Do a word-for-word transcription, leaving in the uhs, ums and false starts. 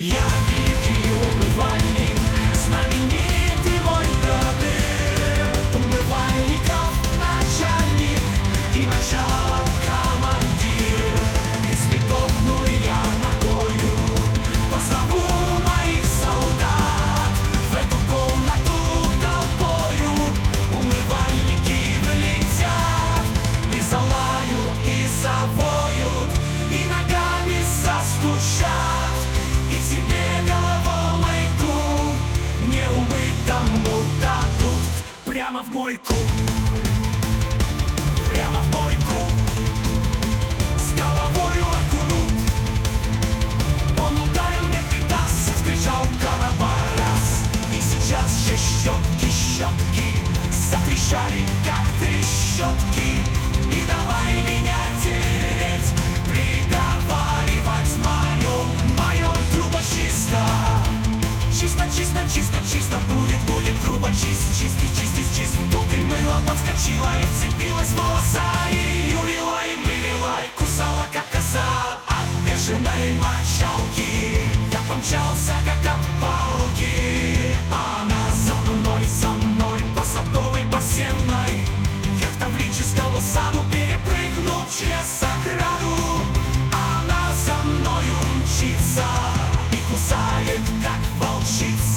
Я великий умывальник, знаменитый мой бродыр. Умывальников начальник и начало командир. Если топну я ногою, позову моих солдат в эту комнату толпою. Умывальники влетят, и залают, и завоют, и ногами застучат. И тебе головой тут не умытому дадут прямо в мойку, прямо в мойку с головою окунут. Он ударил, не предаст, вскричал Карабарас. И сейчас же щетки, щетки затрещали, как трещотки. И давай меня тереть, приговаривать мое, мое труба чисто. Чисто, чисто, чисто, чисто будет, будет труба чист, чистый, чистый, чист. Тут и мыло подскочила и вцепилась в волоса, и юлила, и мылила, и кусала, как коза от бешеной мочалки. Я помчался, как от палки, а она за мной, за мной по садовой, по сенной. Я к Таврическому саду перепрыгнул через ограду. Она за мною мчится и кусает, как волчица.